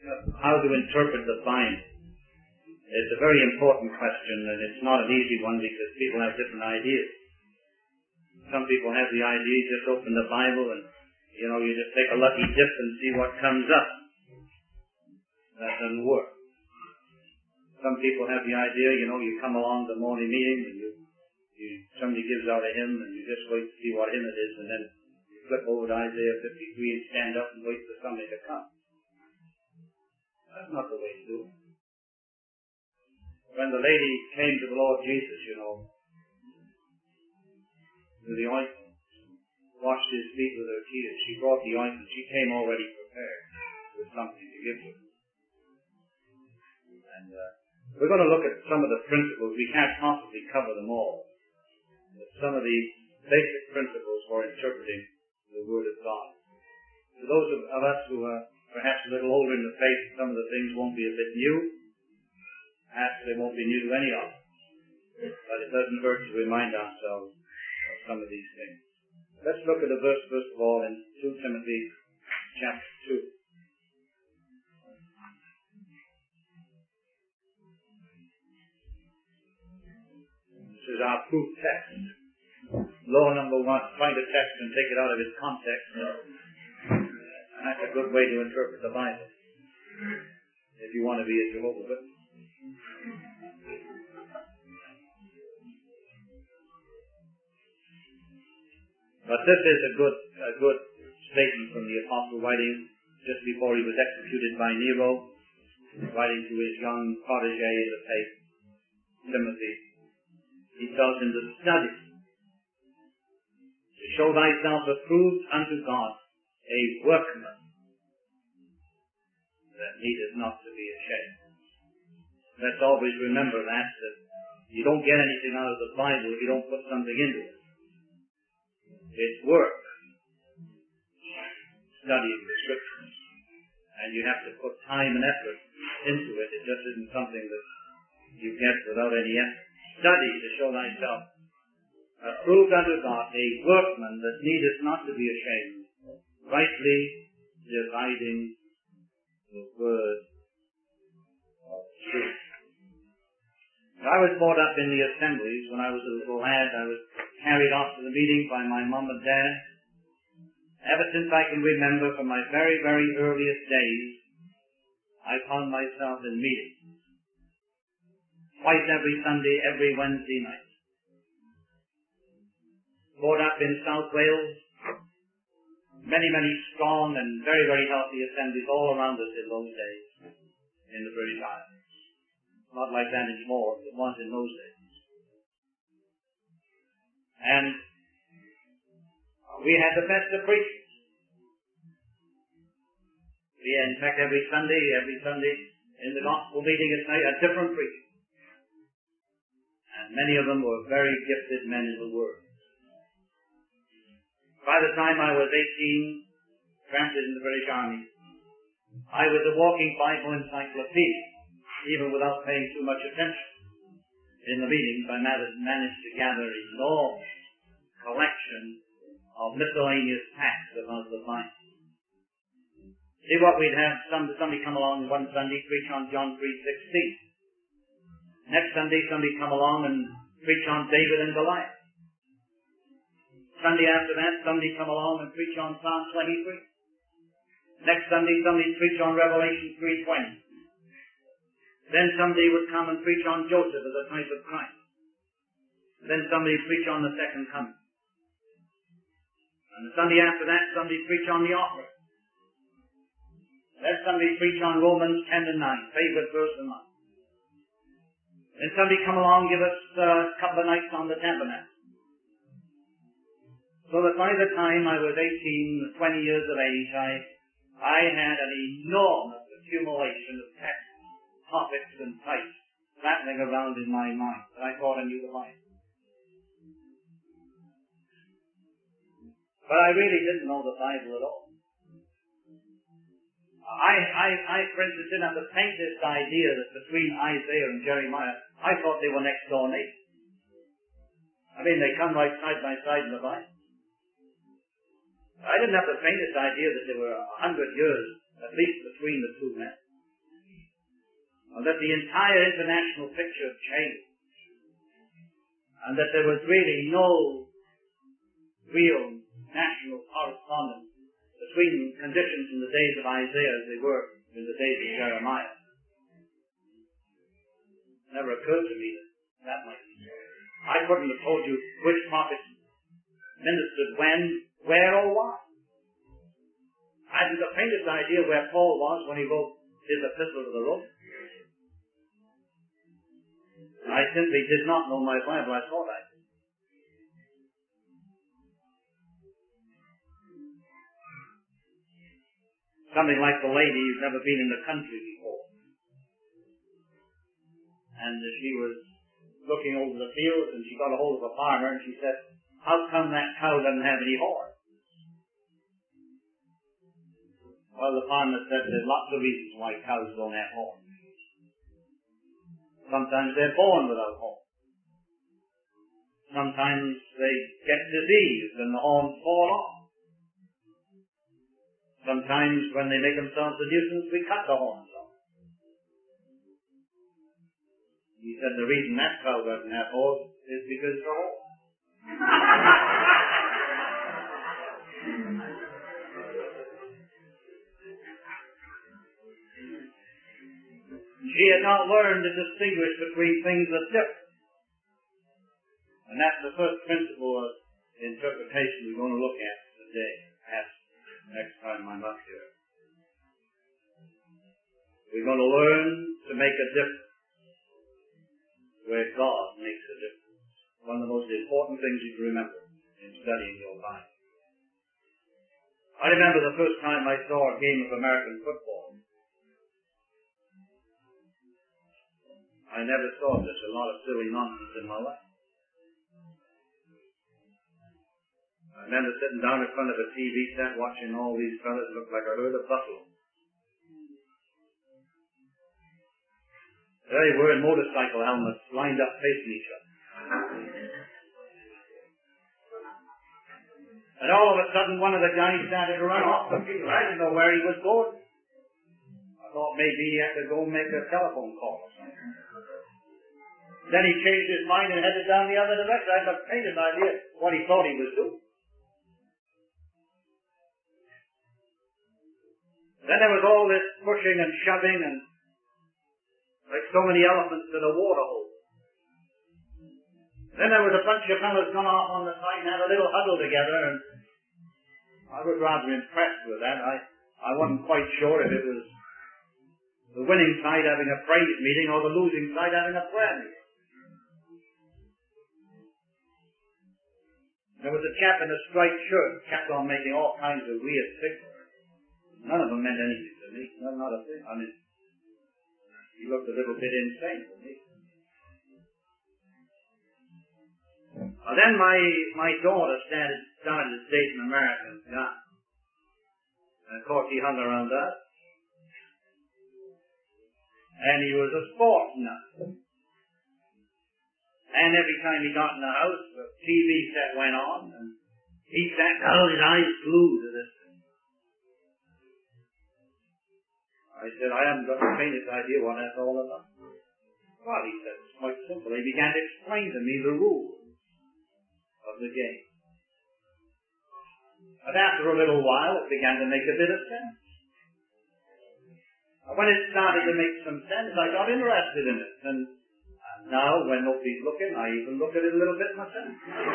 how to interpret the Bible. It's a very important question, and it's not an easy one because people have different ideas. Some people have the idea, just open the Bible and, you just take a lucky dip and see what comes up. That doesn't work. Some people have the idea, you come along to the morning meeting and somebody gives out a hymn and you just wait to see what hymn it is, and then you flip over to Isaiah 53 and stand up and wait for somebody to come. That's not the way to do it. When the lady came to the Lord Jesus, with the ointment, washed his feet with her tears, she brought the ointment. She came already prepared with something to give him. And we're going to look at some of the principles. We can't possibly cover them all. But some of the basic principles for interpreting the Word of God. For those of us who are perhaps a little older in the faith, some of the things won't be a bit new. Perhaps they won't be new to any of us. But it doesn't hurt to remind ourselves of some of these things. Let's look at a verse, first of all, in 2 Timothy chapter 2. This is our proof text. Law number 1, find a text and take it out of its context. And that's a good way to interpret the Bible, if you want to be a Jehovah's Witness. But this is a good statement from the Apostle writing just before he was executed by Nero, writing to his young protege in the faith, Timothy. He tells him to study, to show thyself approved unto God, a workman that needeth not to be ashamed. Let's always remember that you don't get anything out of the Bible if you don't put something into it. It's work, studying the Scriptures, and you have to put time and effort into it. It just isn't something that you get without any effort. Study to show thyself approved unto God, a workman that needeth not to be ashamed, rightly dividing the word of truth. I was brought up in the assemblies. When I was a little lad, I was carried off to the meeting by my mom and dad. Ever since I can remember, from my very, very earliest days, I found myself in meetings. Twice every Sunday, every Wednesday night. Brought up in South Wales. Many, many strong and very, very healthy assemblies all around us in those days, in the British Isles. Not like that anymore, it was in those days. And we had the best of preachers. We had, in fact, every Sunday, in the gospel meeting at night, a different preacher. And many of them were very gifted men in the Word. By the time I was 18, drafted in the British Army, I was a walking Bible encyclopedia, even without paying too much attention. In the meetings, I managed to gather an enormous collection of miscellaneous facts about the Bible. See what we'd have, somebody come along one Sunday, preach on John 3:16. Next Sunday, somebody come along and preach on David and Goliath. Sunday after that, somebody come along and preach on Psalm 23. Next Sunday, somebody preach on Revelation 3:20. Then somebody would come and preach on Joseph as a type of Christ. Then somebody preach on the second coming. And the Sunday after that, somebody preach on the offering. Then somebody preach on Romans 10 and 9, favorite verse of mine. Then somebody come along and give us a couple of nights on the tabernacle. So that by the time I was 18, 20 years of age, I had an enormous accumulation of texts, topics, and types rattling around in my mind. And I thought I knew the Bible. But I really didn't know the Bible at all. I, for instance, didn't have the faintest idea that between Isaiah and Jeremiah, I thought they were next door neighbors. I mean, they come right side by side in the Bible. I didn't have the faintest idea that there were 100 years, at least, between the two men. the entire international picture changed, and that there was really no real national correspondence between conditions in the days of Isaiah as they were in the days of Jeremiah. It never occurred to me that might be so. I couldn't have told you which prophet ministered when, where, or why. I hadn't the faintest idea where Paul was when he wrote his epistle to the Romans. I simply did not know my Bible. I thought I did. Something like the lady who's never been in the country before. And she was looking over the fields, and she got a hold of a farmer, and she said, "How come that cow doesn't have any horns?" Well, the farmer said there's lots of reasons why cows don't have horns. Sometimes they're born without horns. Sometimes they get diseased and the horns fall off. Sometimes when they make themselves a nuisance, we cut the horns off. He said the reason that cow doesn't have horns is because of the horns. She had not learned to distinguish between things that differ. And that's the first principle of interpretation we're going to look at today, perhaps next time I'm up here. We're going to learn to make a difference where God makes a difference. One of the most important things you can remember in studying your Bible. I remember the first time I saw a game of American football. I never saw such a lot of silly nonsense in my life. I remember sitting down in front of a TV set watching all these fellas look like a herd of buffalo. There they were in motorcycle helmets lined up facing each other. And all of a sudden one of the guys started to run off the field. I didn't know where he was going. I thought maybe he had to go make a telephone call or something. Then he changed his mind and headed down the other direction. I had the faintest idea what he thought he was doing. Then there was all this pushing and shoving and like so many elephants in a water hole. Then there was a bunch of fellows gone off on the side and had a little huddle together, and I was rather impressed with that. I wasn't quite sure if it was the winning side having a praise meeting or the losing side having a prayer meeting. There was a chap in a striped shirt who kept on making all kinds of weird signals. None of them meant anything to me. Not a thing. I mean, he looked a little bit insane to me. Then my daughter started dating an American guy. And of course he hung around us. And he was a sports nut. And every time he got in the house, the TV set went on, and he sat down, his eyes glued to this thing. I said, I haven't got the faintest idea what that's all about. Well, he said, it's quite simple. He began to explain to me the rules of the game. And after a little while, it began to make a bit of sense. And when it started to make some sense, I got interested in it. And now, when nobody's looking, I even look at it a little bit myself.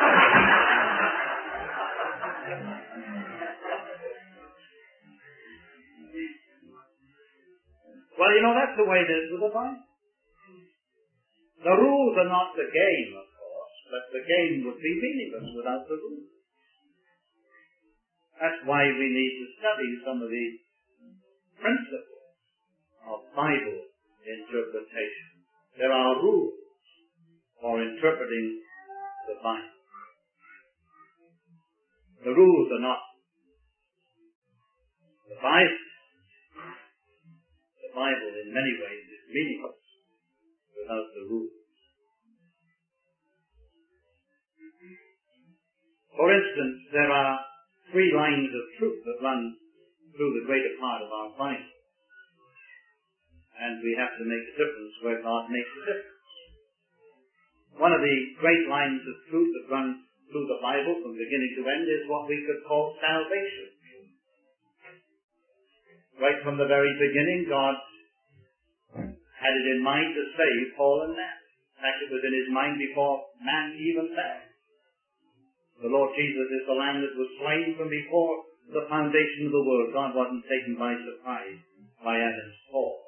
Well, you know, that's the way it is with the Bible. The rules are not the game, of course, but the game would be meaningless without the rules. That's why we need to study some of the principles of Bible interpretation. There are rules for interpreting the Bible. The rules are not the Bible. The Bible, in many ways, is meaningless without the rules. For instance, there are 3 lines of truth that run through the greater part of our Bible. and we have to make a difference where God makes a difference. One of the great lines of truth that runs through the Bible from beginning to end is what we could call salvation. Right from the very beginning, God had it in mind to save Paul and man. In fact, it was in his mind before man even fell. The Lord Jesus is the Lamb that was slain from before the foundation of the world. God wasn't taken by surprise by Adam's fall.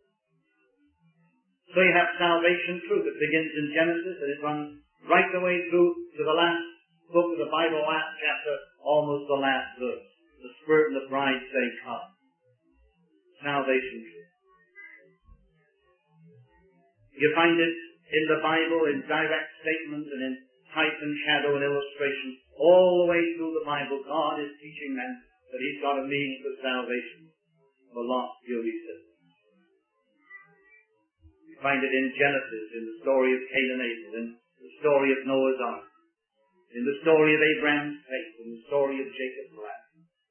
So you have salvation truth. It begins in Genesis and it runs right the way through to the last book of the Bible, last chapter, almost the last verse. The Spirit and the bride say, come. Salvation truth. You find it in the Bible in direct statement and in type and shadow and illustration. All the way through the Bible, God is teaching men that He's got a means of salvation for lost, guilty sinners. You find it in Genesis, in the story of Cain and Abel, in the story of Noah's Ark, in the story of Abraham's faith, in the story of Jacob's wrath.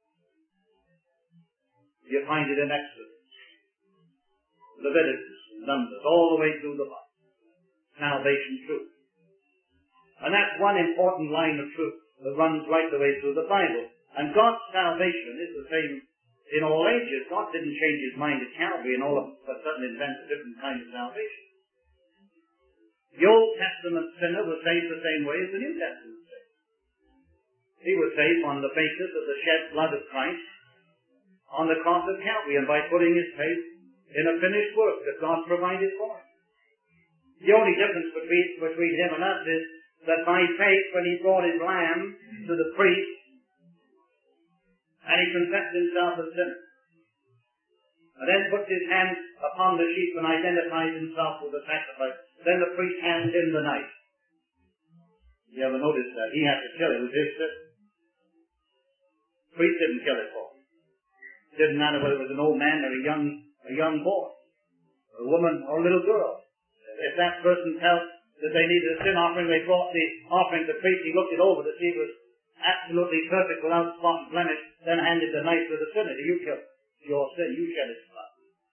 You find it in Exodus, Leviticus, Numbers, all the way through the Bible. Salvation truth. And that's one important line of truth that runs right the way through the Bible. And God's salvation is the same in all ages. God didn't change His mind at Calvary and all of a sudden invent a different kind of salvation. The Old Testament sinner was saved the same way as the New Testament sinner. He was saved on the basis of the shed blood of Christ on the cross of Calvary and by putting his faith in a finished work that God provided for him. The only difference between him and us is that by faith, when he brought his lamb to the priest, and he confessed himself a sinner, and then puts his hand upon the sheep and identifies himself with the sacrifice, then the priest hands him the knife. You ever notice that? He had to kill it with his fist. The priest didn't kill it for him. It didn't matter whether it was an old man or a young boy, or a woman or a little girl. If that person felt that they needed a sin offering, they brought the offering to the priest. He looked it over to see if it was absolutely perfect without spot and blemish, then handed the knife to the sinner. You killed your sin, you shed its blood.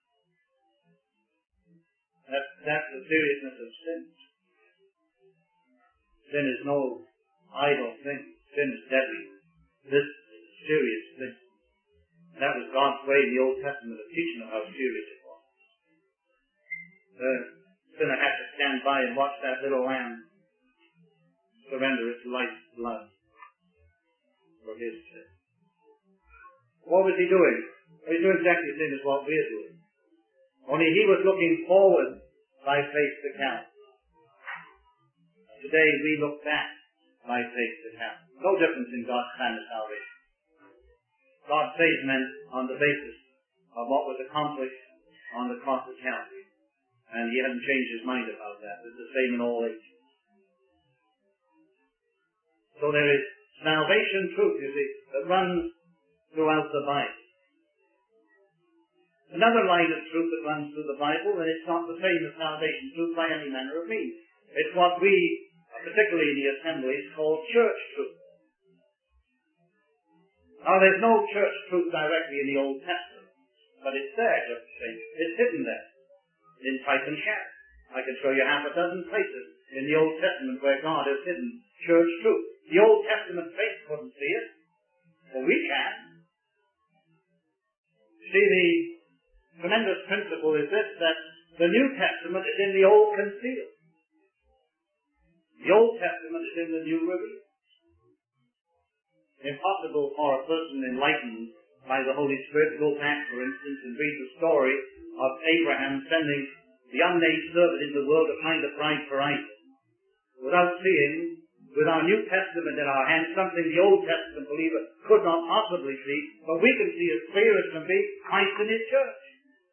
That's the seriousness of sin. Sin is no idle thing. Sin is deadly. This is a serious thing. That was God's way in the Old Testament of teaching them how serious it was. The sinner had to stand by and watch that little lamb surrender its life's blood for his sin. What was he doing? He was doing exactly the same as what we're doing. Only he was looking forward by faith to count. Today we look back by faith to count. No difference in God's plan of salvation. God saves men on the basis of what was accomplished on the cross of Calvary. And He hasn't changed His mind about that. It's the same in all ages. So there is salvation truth, you see, that runs throughout the Bible. Another line of truth that runs through the Bible, and it's not the same as salvation truth by any manner of means. It's what we, particularly in the assemblies, call church truth. Now, there's no church truth directly in the Old Testament, but it's there, just the same. It's hidden there, in type and shadow. I can show you half a dozen places in the Old Testament where God has hidden church truth. The Old Testament faith couldn't see it, but we can. See, the tremendous principle is this, that the New Testament is in the Old concealed. The Old Testament is in the New revealed. Impossible for a person enlightened by the Holy Spirit to go back, for instance, and read the story of Abraham sending the unnamed servant into the world to find a bride for Isaac, without seeing, with our New Testament in our hands, something the Old Testament believer could not possibly see, but we can see as clear as can be Christ and His church.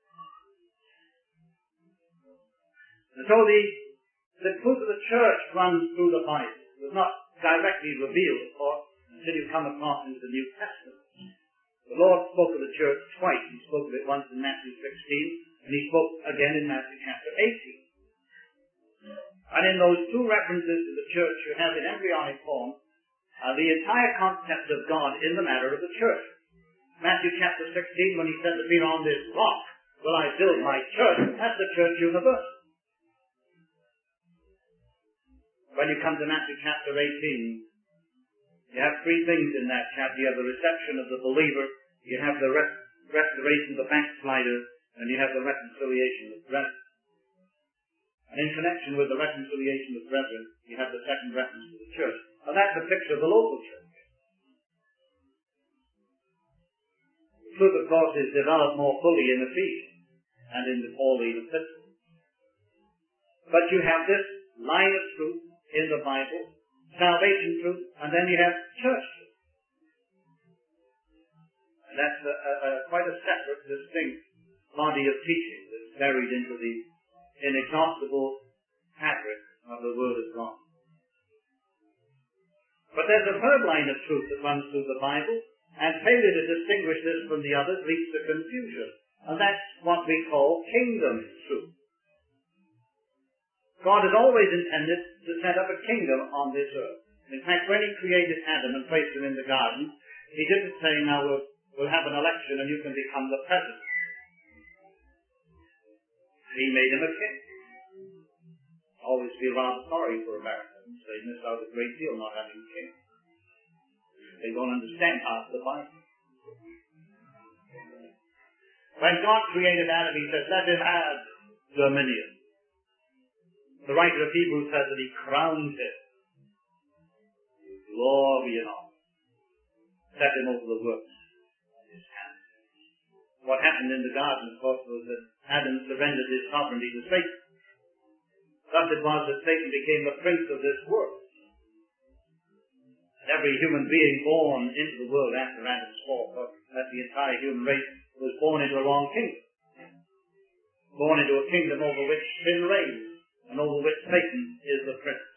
And so the truth of the church runs through the Bible. It was not directly revealed, of course, until you come across into the New Testament. The Lord spoke of the church twice. He spoke of it once in Matthew 16, and He spoke again in Matthew chapter 18. And in those two references to the church, you have in embryonic form the entire concept of God in the matter of the church. Matthew chapter 16, when He said to Peter, on this rock will I build my church. That's the church universal. When you come to Matthew chapter 18, you have three things in that chapter. You have the reception of the believer, you have the restoration of the backslider, and you have the reconciliation of brethren. And in connection with the reconciliation of brethren, you have the second reference to the church. And that's a picture of the local church. The truth, of course, is developed more fully in Ephesians and in the Pauline epistles. But you have this line of truth in the Bible, salvation truth, and then you have church truth. And that's quite a separate, distinct body of teaching that's buried into the inexhaustible fabric of the Word of God. But there's a third line of truth that runs through the Bible, and failure to distinguish this from the others leads to confusion. And that's what we call kingdom truth. God has always intended to set up a kingdom on this earth. In fact, when he created Adam and placed him in the garden, he didn't say, now we'll have an election and you can become the president. He made him a king. Always feel rather sorry for Americans. They miss out a great deal not having a king. They don't understand half the Bible. When God created Adam, he says, let him have dominion. The writer of Hebrews says that he crowned him with glory and honor. Set him over the works of his hands. What happened in the garden, of course, was that Adam surrendered his sovereignty to Satan. Thus it was that Satan became the prince of this world. And every human being born into the world after Adam's fall, that the entire human race was born into a wrong kingdom. Born into a kingdom over which sin reigns, and over which Satan is the prince.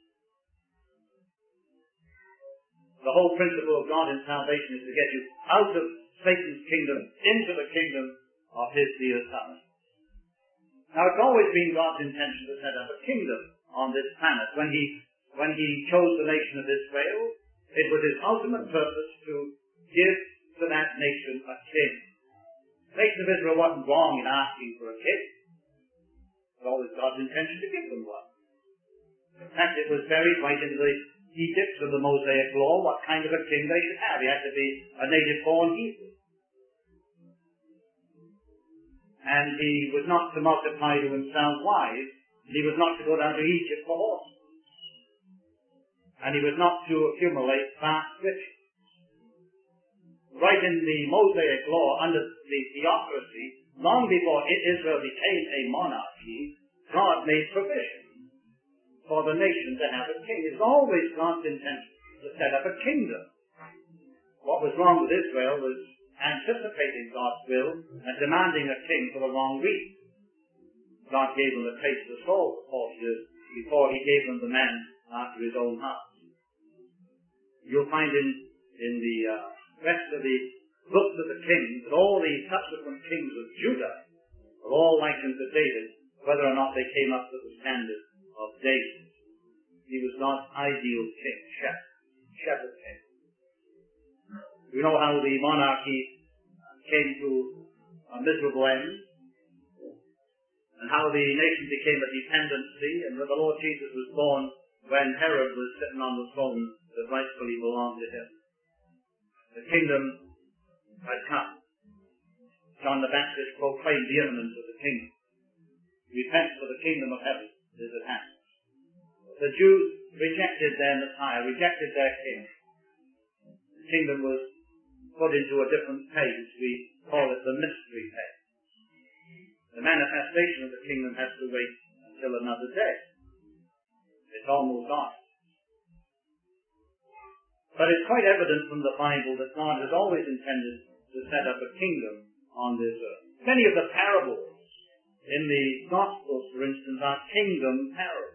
The whole principle of God in salvation is to get you out of Satan's kingdom into the kingdom of his dear Son. Now, it's always been God's intention to set up a kingdom on this planet. When he chose the nation of Israel, it was his ultimate purpose to give to that nation a king. The nation of Israel wasn't wrong in asking for a king. It was always God's intention to give them one. In fact, it was buried right into the edicts of the Mosaic law what kind of a king they should have. He had to be a native-born Hebrew. And he was not to multiply to himself wives, and he was not to go down to Egypt for horses. And he was not to accumulate vast riches. Right in the Mosaic law, under the theocracy, long before Israel became a monarchy, God made provision for the nation to have a king. It's always God's intention to set up a kingdom. What was wrong with Israel was anticipating God's will and demanding a king for the wrong reason. God gave them a taste of Saul for 40 years before he gave them the man after his own heart. You'll find in the rest of the books of the kings that all the subsequent kings of Judah are all likened to David, whether or not they came up to the standard of David. He was God's ideal king, shepherd king. We know how the monarchy came to a miserable end, and how the nation became a dependency, and that the Lord Jesus was born when Herod was sitting on the throne that rightfully belonged to him. The kingdom had come. John the Baptist proclaimed the imminence of the kingdom. Repent, for the kingdom of heaven is at hand. The Jews rejected their Messiah, rejected their king. The kingdom was put into a different phase. We call it the mystery phase. The manifestation of the kingdom has to wait until another day. It's almost on. But it's quite evident from the Bible that God has always intended to set up a kingdom on this earth. Many of the parables in the Gospels, for instance, are kingdom parables.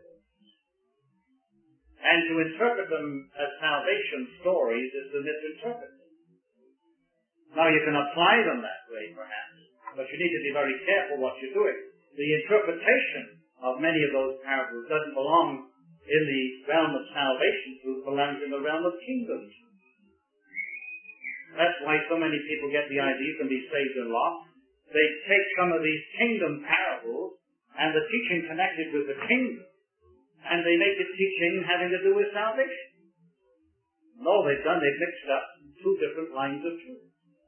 And to interpret them as salvation stories is to misinterpret them. Now, you can apply them that way, perhaps, but you need to be very careful what you're doing. The interpretation of many of those parables doesn't belong in the realm of salvation truth, belongs in the realm of kingdom truth. That's why so many people get the idea you can be saved and lost they take some of these kingdom parables and the teaching connected with the kingdom, and they make it teaching having to do with salvation. And all they've done, they've mixed up two different lines of truth.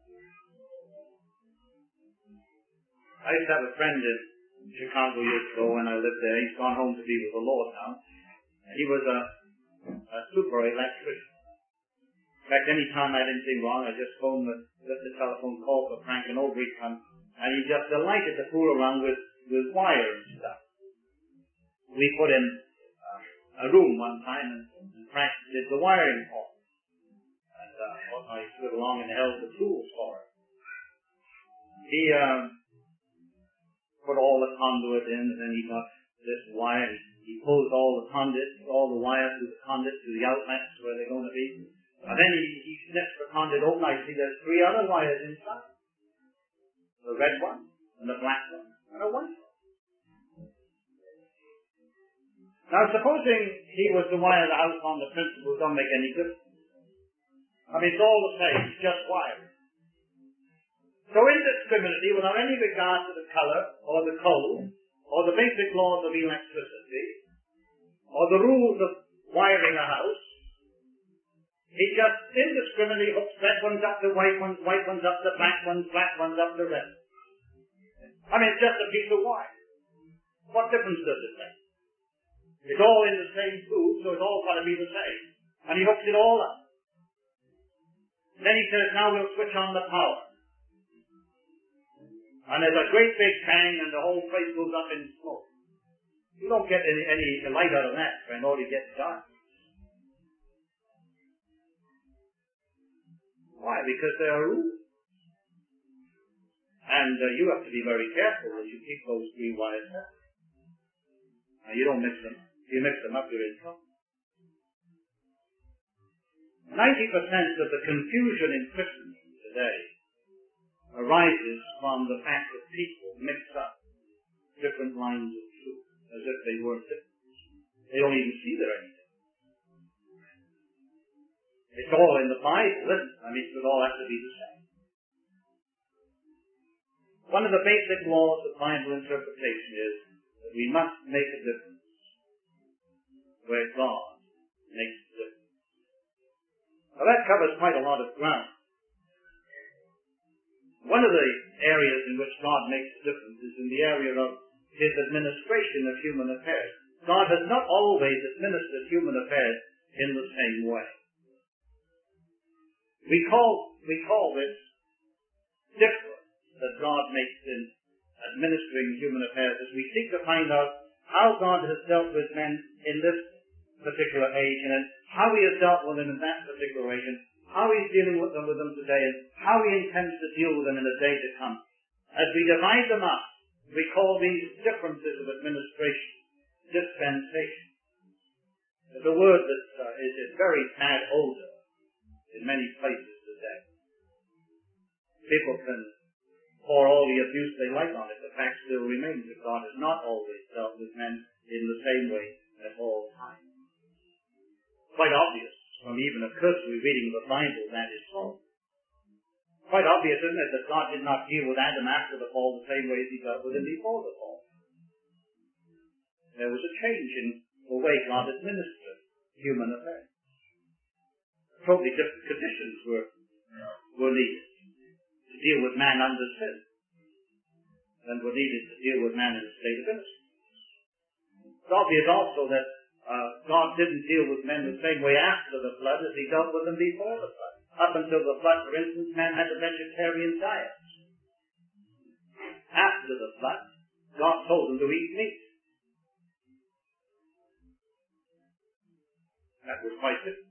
I used to have a friend in Chicago years ago when I lived there. He's gone home to be with the Lord now. He was a super electrician. In fact, any time I had anything wrong, I just phoned the telephone call for Frank and over he'd come, and he just delighted to fool around with wire and stuff. We put in a room one time, and Frank did the wiring for it. And I stood along and held the tools for it. He put all the conduit in, and then he got this wire. He pulls all the conduit, all the wire through the conduit to the outlets where they're going to be. And then he snips the conduit open. I see there's three other wires inside. The red one, and the black one, and a white one. Now, supposing he was to wire the house on the principle, don't make any difference. I mean, it's all the same. It's just wiring. So indiscriminately, without any regard to the color, or the code, or the basic laws of electricity, or the rules of wiring a house, he just indiscriminately hooks red ones up to white ones up to black ones up to red. I mean, it's just a piece of wire. What difference does it make? It's all in the same tube, so it's all got to be the same. And he hooks it all up. Then he says, now we'll switch on the power. And there's a great big bang, and the whole place goes up in smoke. You don't get any light out of that, friend. All you get is dark. Why? Because there are rules. And you have to be very careful as you keep those three wires up. Now, you don't mix them. If you mix them up, you're in trouble. 90% of the confusion in Christendom today arises from the fact that people mix up different lines of truth as if they weren't different. They don't even see they're anything. It's all in the Bible, isn't it? I mean, it would all have to be the same. One of the basic laws of Bible interpretation is that we must make a difference where God makes a difference. Now that covers quite a lot of ground. One of the areas in which God makes a difference is in the area of his administration of human affairs. God has not always administered human affairs in the same way. We call this difference that God makes in administering human affairs as we seek to find out how God has dealt with men in this particular age and how he has dealt with them in that particular age and how he's dealing with them today and how he intends to deal with them in the day to come. As we divide them up, we call these differences of administration dispensation. It's a word that is a very bad odor in many places today. People can pour all the abuse they like on it. The fact still remains that God has not always dealt with men in the same way at all times. Quite obvious from even a cursory reading of the Bible that is so. Quite obvious, isn't it, that God did not deal with Adam after the fall the same way as he dealt with him before the fall. There was a change in the way God administered human affairs. Totally different conditions were needed to deal with man under sin than were needed to deal with man in a state of innocence. It's obvious also that God didn't deal with men the same way after the flood as he dealt with them before the flood. Up until the flood, for instance, man had a vegetarian diet. After the flood, God told them to eat meat. That was quite different.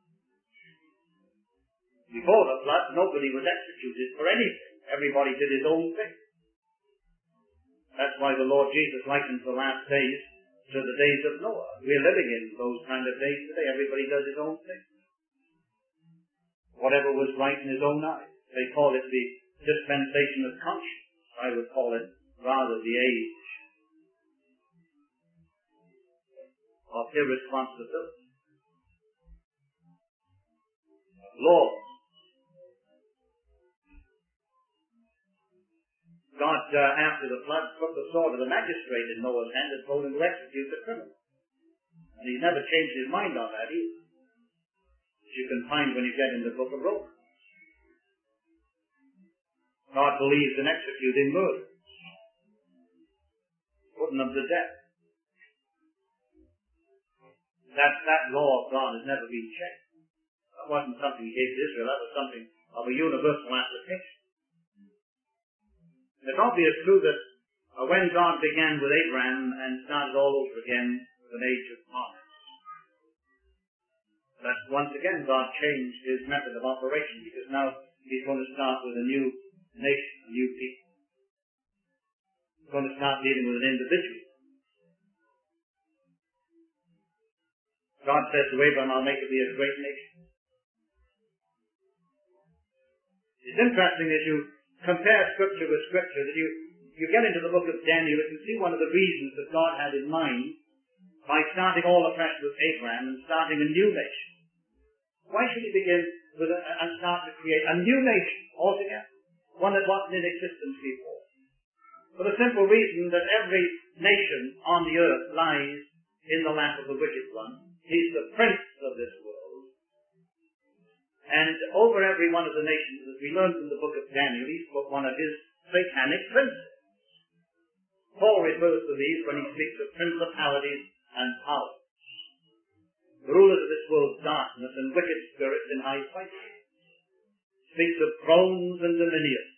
Before the flood, nobody was executed for anything. Everybody did his own thing. That's why the Lord Jesus likens the last days to the days of Noah. We're living in those kind of days today. Everybody does his own thing. Whatever was right in his own eyes. They call it the dispensation of conscience. I would call it rather the age of irresponsibility. Laws. God, after the flood, put the sword of the magistrate in Noah's hand and told him to execute the criminal. And he's never changed his mind on that either. As you can find when you get in the book of Romans. God believes in executing murder, putting them to death. That law of God has never been changed. That wasn't something he gave to Israel. That was something of a universal application. It's obvious, too, that when God began with Abraham and started all over again with an age of promise, that once again God changed his method of operation, because now he's going to start with a new nation, a new people. He's going to start dealing with an individual. God says to Abraham, I'll make of thee a great nation. It's interesting as you compare Scripture with Scripture that you get into the book of Daniel, you can see one of the reasons that God had in mind by starting all afresh with Abraham and starting a new nation. Why should he begin with and start to create a new nation altogether? One that wasn't in existence before. For the simple reason that every nation on the earth lies in the lap of the wicked one. He's the prince of this world. And over every one of the nations, as we learn from the book of Daniel, he's put one of his satanic princes. Paul refers to these when he speaks of principalities and powers, the rulers of this world's darkness and wicked spirits in high places. Speaks of thrones and dominions.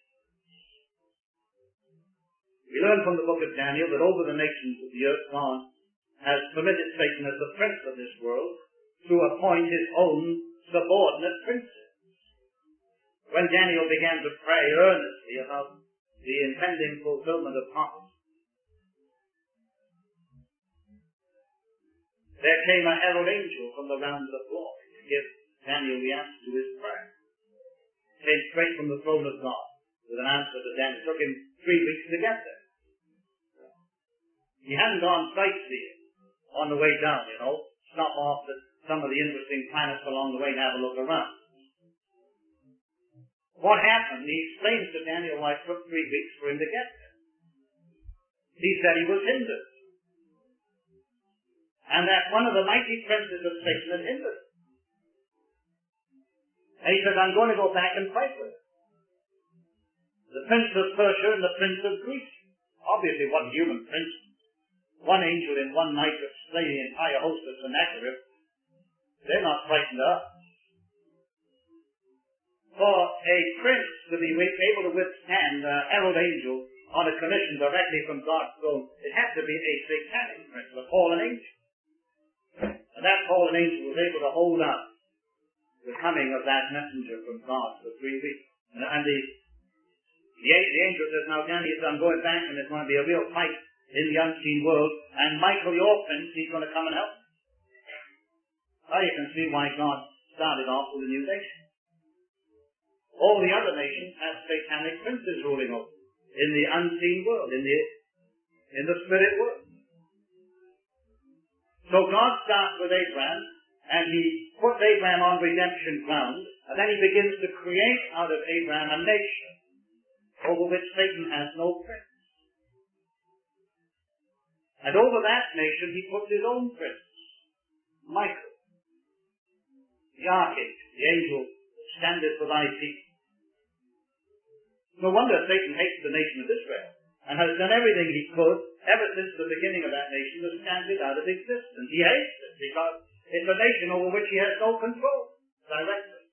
We learn from the book of Daniel that over the nations of the earth, God has permitted Satan as the prince of this world to appoint his own subordinate princes. When Daniel began to pray earnestly about the impending fulfillment of prophecy, there came a herald angel from the realms of glory to give Daniel the answer to his prayer. Came straight from the throne of God with an answer to Daniel. It took him 3 weeks to get there. He hadn't gone sightseeing on the way down, stop off at some of the interesting planets along the way and have a look around. What happened? He explains to Daniel why it took 3 weeks for him to get there. He said he was hindered. And that one of the mighty princes of Satan had hindered him. And he said, I'm going to go back and fight with him. The prince of Persia and the prince of Greece. Obviously, one human prince. One angel in one night to slay the entire host of Sennacherib. They're not frightened of us. For a prince to be able to withstand a herald angel on a commission directly from God's throne, it had to be a satanic prince, a fallen angel. And that fallen angel was able to hold up the coming of that messenger from God for 3 weeks. And the angel says, now Daniel, I'm going back and there's going to be a real fight in the unseen world, and Michael, your prince, he's going to come and help. Now you can see why God started off with a new nation. All the other nations have satanic princes ruling over in the unseen world, in the spirit world. So God starts with Abraham, and he puts Abraham on redemption ground, and then he begins to create out of Abraham a nation over which Satan has no prince. And over that nation he puts his own prince, Michael, the archangel, the angel that standeth for thy people. No wonder Satan hates the nation of Israel and has done everything he could ever since the beginning of that nation to stand it out of existence. He hates it because it's a nation over which he has no control directly.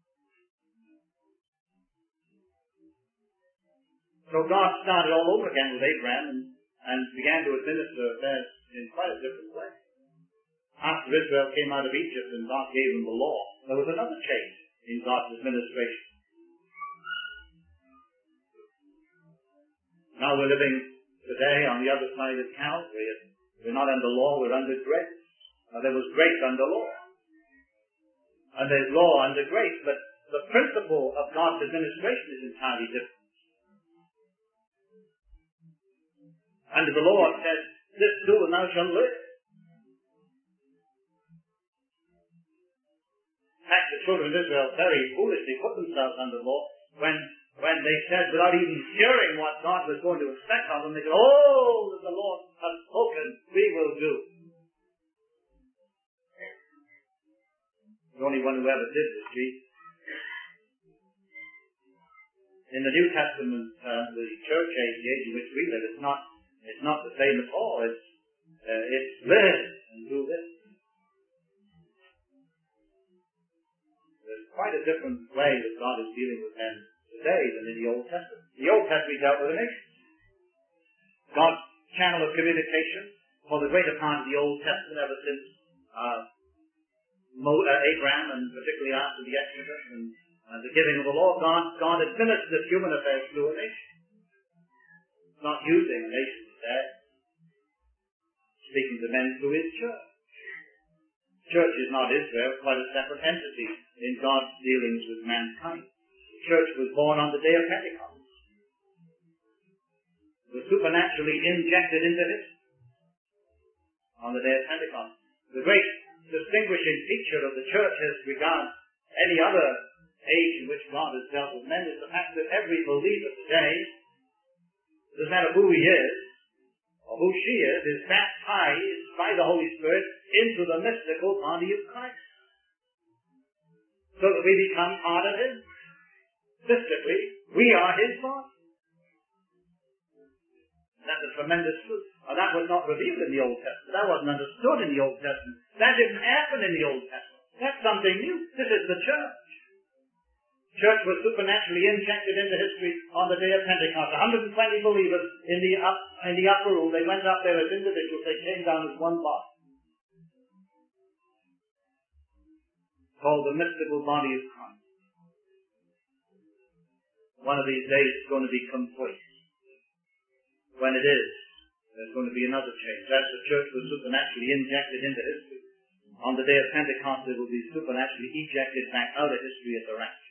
So God started all over again with Abraham and began to administer affairs in quite a different way. After Israel came out of Egypt and God gave them the law, there was another change in God's administration. Now we're living today on the other side of Calvary. We're not under law, we're under grace. Now there was grace under law. And there's law under grace, but the principle of God's administration is entirely different. Under the law it says, this do and thou shalt live. In fact, the children of Israel very foolishly put themselves under law when when they said, without even hearing what God was going to expect of them, they said, "Oh, the Lord has spoken, we will do." The only one who ever did was Jesus. In the New Testament, the church age, the age in which we live, it's not the same at all. It's live and do this. There's quite a different way that God is dealing with men today than in the Old Testament. The Old Testament dealt with the nations. God's channel of communication for the greater part of the Old Testament ever since Abraham, and particularly after the Exodus and the giving of the law, God administered human affairs through a nation. Not using a nation instead, speaking to men through his church. Church is not Israel, quite a separate entity in God's dealings with mankind. The church was born on the day of Pentecost. It was supernaturally injected into history on the day of Pentecost. The great distinguishing feature of the church as regards any other age in which God has dealt with men is the fact that every believer today, doesn't matter who he is or who she is baptized by the Holy Spirit into the mystical body of Christ. So that we become part of him. Mystically, we are his body. That's a tremendous truth. Now, that was not revealed in the Old Testament. That wasn't understood in the Old Testament. That didn't happen in the Old Testament. That's something new. This is the church. Church was supernaturally injected into history on the day of Pentecost. 120 believers in the upper room. They went up there as individuals. They came down as one body. Called the mystical body of Christ. One of these days it's going to be complete. When it is, there's going to be another change. As the church was supernaturally injected into history, on the day of Pentecost it will be supernaturally ejected back out of history at the rapture.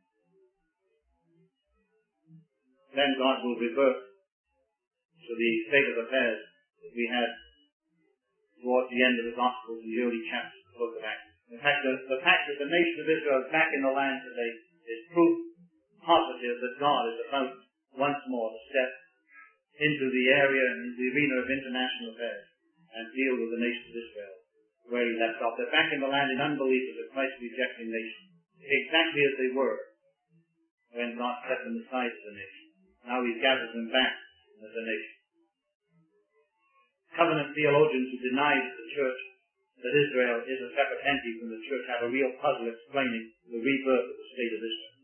Then God will revert to the state of affairs that we had towards the end of the Gospels in the early chapters of the book of Acts. In fact, the fact that the nation of Israel is back in the land today is proof positive that God is about once more to step into the area and the arena of international affairs and deal with the nation of Israel where he left off. They're back in the land in unbelief as a Christ-rejecting nation, exactly as they were when God set them aside as a nation. Now he's gathered them back as a nation. Covenant theologians who deny the church that Israel is a separate entity from the church have a real puzzle explaining the rebirth of the state of Israel.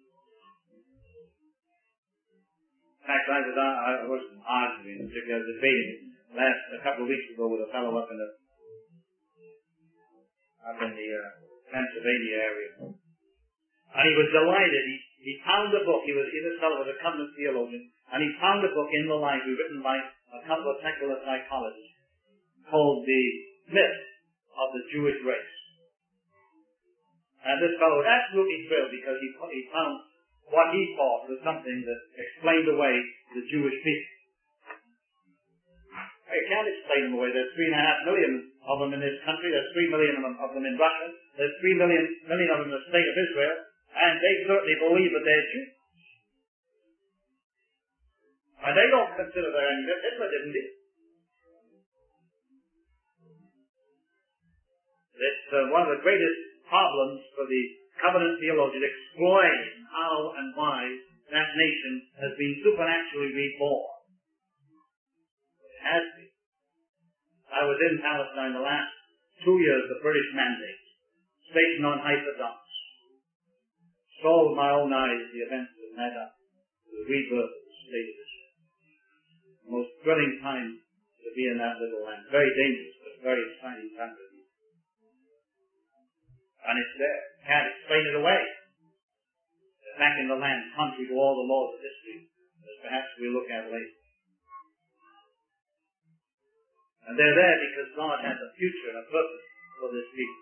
In fact, I wasn't arguing, particularly I was debating a couple of weeks ago with a fellow up in the Pennsylvania area. And he was delighted. He found a book. This fellow was a covenant theologian, and he found a book in the library written by a couple of secular psychologists called The Myth of the Jewish Race. And this fellow was absolutely thrilled because he found what he thought was something that explained away the Jewish people. You can't explain them away. There's 3.5 million of them in this country. There's 3 million of them in Russia. There's 3 million of them in the state of Israel. And they certainly believe that they're Jews. And they don't consider they're any good. Hitler didn't either. It's one of the greatest problems for the covenant theologian to explain how and why that nation has been supernaturally reborn. It has been. I was in Palestine the last 2 years of British mandate, stationed on Haifa docks. Saw with my own eyes the events that led up to the rebirth of the state of Israel. The most thrilling time to be in that little land. Very dangerous, but very exciting time to be. And it's there. Can't explain it away. They're back in the land, contrary to all the laws of history, as perhaps we'll look at later. And they're there because God has a future and a purpose for this people.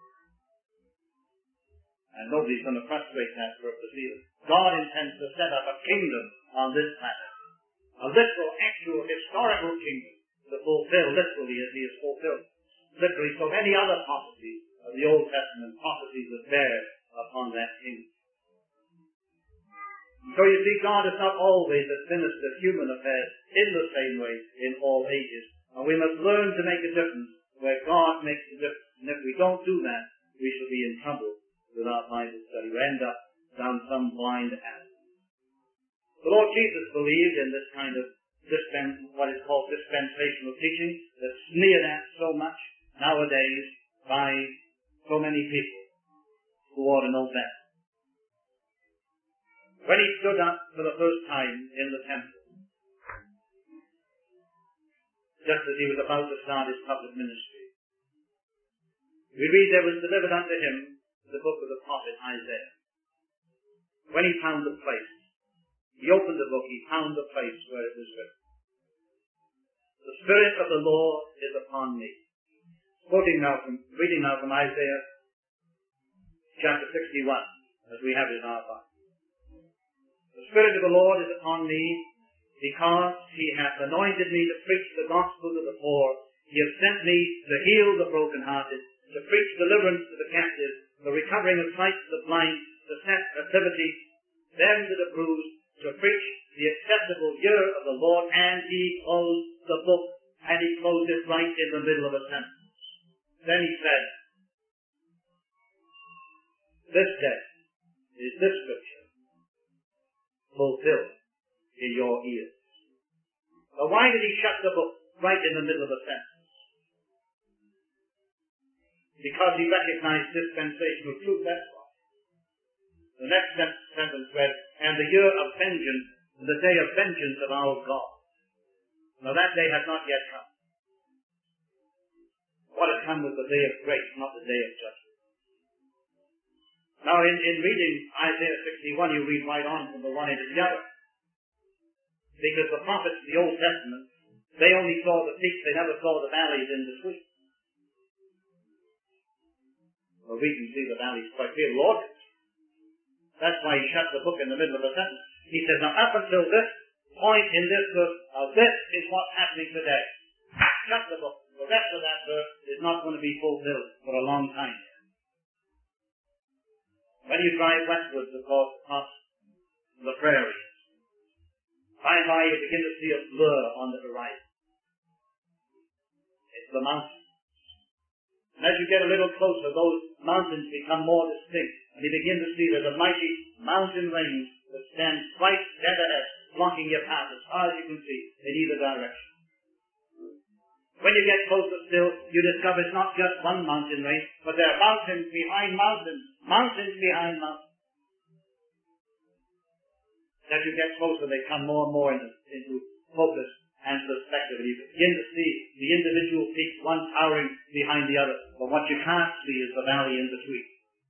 And nobody's going to frustrate that purpose either. God intends to set up a kingdom on this planet. A literal, actual, historical kingdom to fulfill literally as he has fulfilled. Literally so many other prophecies of the Old Testament, prophecies that bear upon that kingdom. So you see, God is not always administered human affairs in the same way in all ages. And we must learn to make a difference where God makes a difference. And if we don't do that, we shall be in trouble with our Bible study. We end up down some blind alley. The Lord Jesus believed in this kind of what is called dispensational teaching that's sneered at so much nowadays by so many people who ought to know better. When he stood up for the first time in the temple, just as he was about to start his public ministry, we read there was delivered unto him the book of the prophet Isaiah. When he found the place, he opened the book, he found the place where it was written. The Spirit of the Lord is upon me. Reading now from Isaiah chapter 61, as we have it in our Bible. The Spirit of the Lord is upon me, because he hath anointed me to preach the gospel to the poor. He hath sent me to heal the brokenhearted, to preach deliverance to the captives, the recovering of sight to the blind, to set at liberty them that are bruised, to preach the acceptable year of the Lord. And he closed the book, and he closed it right in the middle of a sentence. Then he said, this day is this scripture fulfilled in your ears. But why did he shut the book right in the middle of a sentence? Because he recognized dispensational truth, that's why. The next sentence read, and the year of vengeance, the day of vengeance of our God. Now that day has not yet come. What had come was the day of grace, not the day of judgment. Now in reading Isaiah 61, you read right on from the one into the other. Because the prophets of the Old Testament, they only saw the peaks, they never saw the valleys in between. Well, we can see the valleys quite clear. Lord, that's why he shut the book in the middle of a sentence. He says, now up until this point in this verse, this is what's happening today. Shut the book. The rest of that verse is not going to be fulfilled for a long time. When you drive westwards, of course, across the prairies, by and by you begin to see a blur on the horizon. It's the mountains. And as you get a little closer, those mountains become more distinct, and you begin to see there's a mighty mountain range that stands quite dead ahead, blocking your path as far as you can see in either direction. When you get closer still, you discover it's not just one mountain range, but there are mountains behind mountains, mountains behind mountains. As you get closer, they come more and more into focus and perspective. And you begin to see the individual peaks, one towering behind the other. But what you can't see is the valley in between.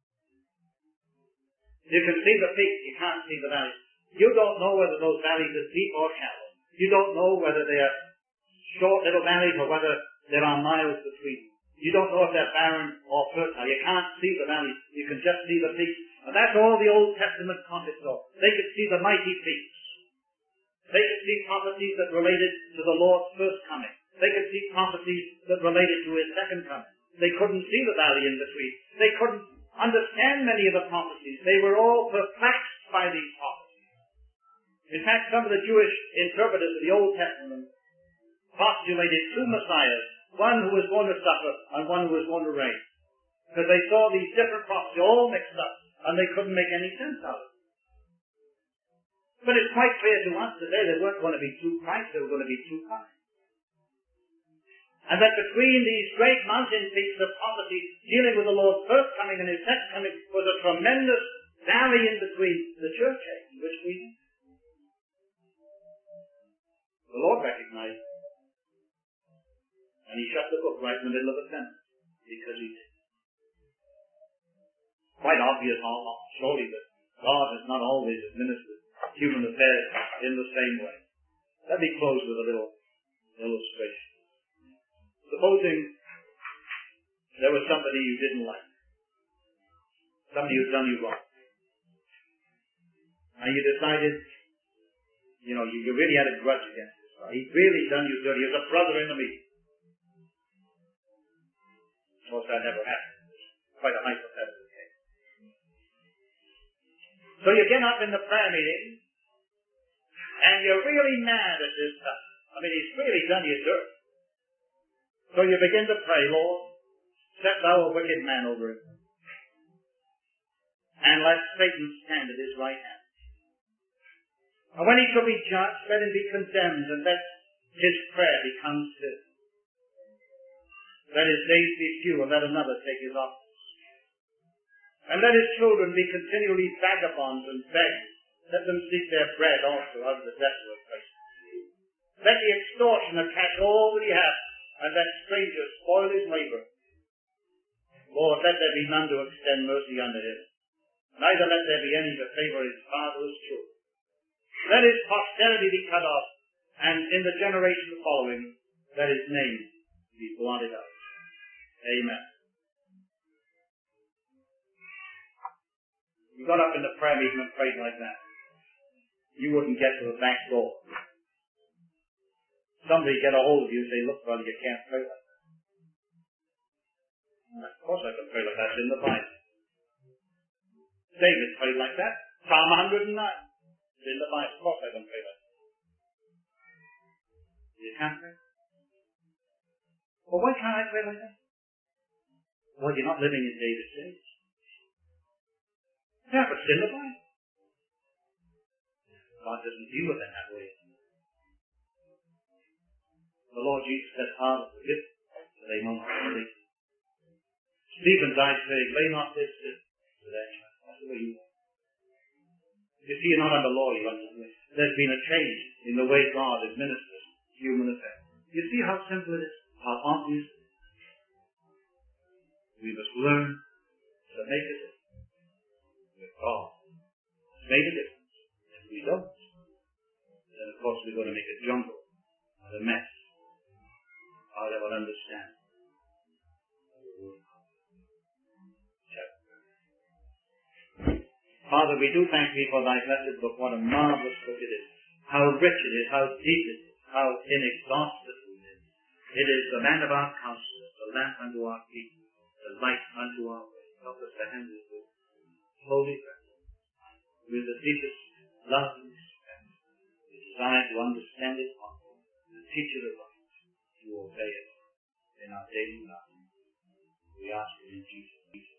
You can see the peaks, you can't see the valleys. You don't know whether those valleys are deep or shallow. You don't know whether they are short little valleys or whether there are miles between. You don't know if they're barren or fertile. You can't see the valleys. You can just see the peaks. And that's all the Old Testament prophets saw. They could see the mighty peaks. They could see prophecies that related to the Lord's first coming. They could see prophecies that related to his second coming. They couldn't see the valley in between. They couldn't understand many of the prophecies. They were all perplexed by these prophecies. In fact, some of the Jewish interpreters of the Old Testament postulated two Messiahs, one who was going to suffer and one who was going to reign. Because they saw these different prophecies all mixed up, and they couldn't make any sense out of it. But it's quite clear to us today there weren't going to be two Christs, there were going to be two comings. And that between these great mountain peaks of prophecy dealing with the Lord's first coming and his second coming was a tremendous valley in between the church age, which we know. The Lord recognized, and he shut the book right in the middle of the sentence, because he did. Quite obvious, surely, that God has not always administered human affairs in the same way. Let me close with a little illustration. Supposing there was somebody you didn't like, somebody who'd done you wrong, and you decided, you really had a grudge against this guy. He'd really done you dirty. He was a brother in the meeting. Of course, that never happened. It's quite a hypothetical case. So you get up in the prayer meeting, and you're really mad at this stuff. I mean, he's really done you dirt. So you begin to pray, Lord, set thou a wicked man over him, and let Satan stand at his right hand. And when he shall be judged, let him be condemned, and let his prayer be considered. Let his days be few, and let another take his office. And let his children be continually vagabonds and beg. Let them seek their bread also out of the desolate places. Let the extortioner catch all that he has, and let strangers spoil his labor. Lord, let there be none to extend mercy unto him. Neither let there be any to favor his father's children. Let his posterity be cut off, and in the generation following, let his name be blotted out. Amen. You got up in the prayer meeting and prayed like that. You wouldn't get to the back door. Somebody get a hold of you and say, look, brother, you can't pray like that. Well, of course I can pray like that. It's in the Bible. David prayed like that. Psalm 109. It's in the Bible. Of course I can pray like that. You can't pray? Well, why can't I pray like that? Well, you're not living in David's days. Yeah, but it's in the Bible. God doesn't deal with it that way. The Lord Jesus said, Father, forgive them, for they know not what they do. Stephen died saying, lay not this sin to their child. That's the way you are. You see, you're not under law, you're under grace. There's been a change in the way God administers human affairs. You see how simple it is, how obvious it is. We must learn to make a difference with God. It's made a difference. If we don't, then of course we're going to make a jungle and a mess. How they will understand. Father, we do thank thee for thy blessed book. What a marvelous book it is. How rich it is, how deep it is, how inexhaustible it is. It is the man of our counsel, the lamp unto our feet, the light unto our way. Help us to handle it with holy presence, with the deepest love and respect, the desire to understand it all, to teach it aright, to obey it in our daily life. We ask it in Jesus' name.